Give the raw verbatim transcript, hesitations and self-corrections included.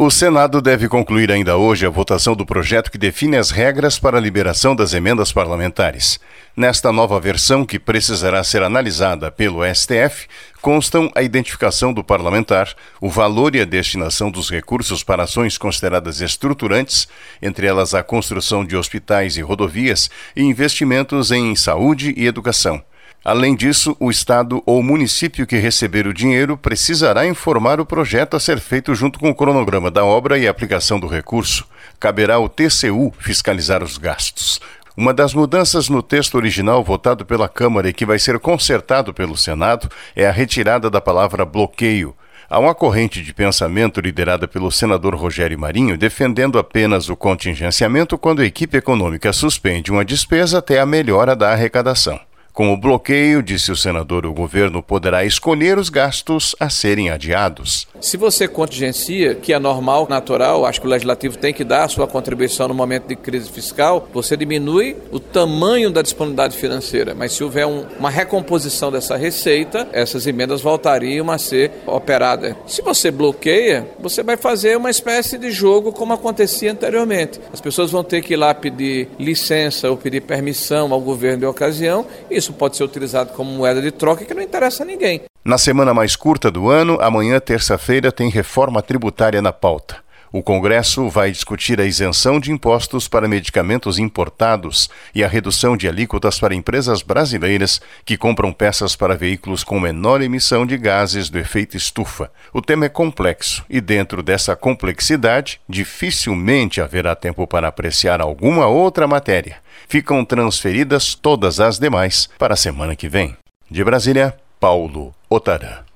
O Senado deve concluir ainda hoje a votação do projeto que define as regras para a liberação das emendas parlamentares. Nesta nova versão, que precisará ser analisada pelo S T F, constam a identificação do parlamentar, o valor e a destinação dos recursos para ações consideradas estruturantes, entre elas a construção de hospitais e rodovias, e investimentos em saúde e educação. Além disso, o Estado ou município que receber o dinheiro precisará informar o projeto a ser feito junto com o cronograma da obra e a aplicação do recurso. Caberá ao T C U fiscalizar os gastos. Uma das mudanças no texto original votado pela Câmara e que vai ser consertado pelo Senado é a retirada da palavra bloqueio. Há uma corrente de pensamento liderada pelo senador Rogério Marinho defendendo apenas o contingenciamento quando a equipe econômica suspende uma despesa até a melhora da arrecadação. Com o bloqueio, disse o senador, o governo poderá escolher os gastos a serem adiados. Se você contingencia, que é normal, natural, acho que o legislativo tem que dar a sua contribuição no momento de crise fiscal, você diminui o tamanho da disponibilidade financeira. Mas se houver um, uma recomposição dessa receita, essas emendas voltariam a ser operadas. Se você bloqueia, você vai fazer uma espécie de jogo como acontecia anteriormente. As pessoas vão ter que ir lá pedir licença ou pedir permissão ao governo de ocasião. Isso pode ser utilizado como moeda de troca que não interessa a ninguém. Na semana mais curta do ano, amanhã, terça-feira, tem reforma tributária na pauta. O Congresso vai discutir a isenção de impostos para medicamentos importados e a redução de alíquotas para empresas brasileiras que compram peças para veículos com menor emissão de gases do efeito estufa. O tema é complexo e, dentro dessa complexidade, dificilmente haverá tempo para apreciar alguma outra matéria. Ficam transferidas todas as demais para a semana que vem. De Brasília, Paulo Otarã.